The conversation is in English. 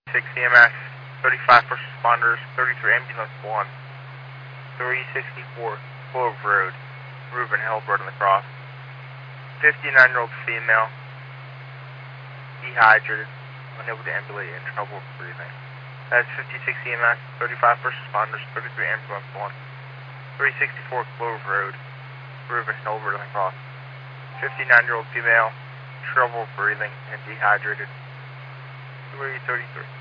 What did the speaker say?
6 EMS, 35 first responders, 33 ambulance 1, 364 Clove Road, Reuben Hilbert on the cross. 59-year-old female, dehydrated, unable to ambulate, and trouble breathing. That's 56 EMS, 35 first responders, 33 ambulance 1, 364 Clove Road, Reuben Hilbert on the cross. 59-year-old female, trouble breathing, and dehydrated. 333.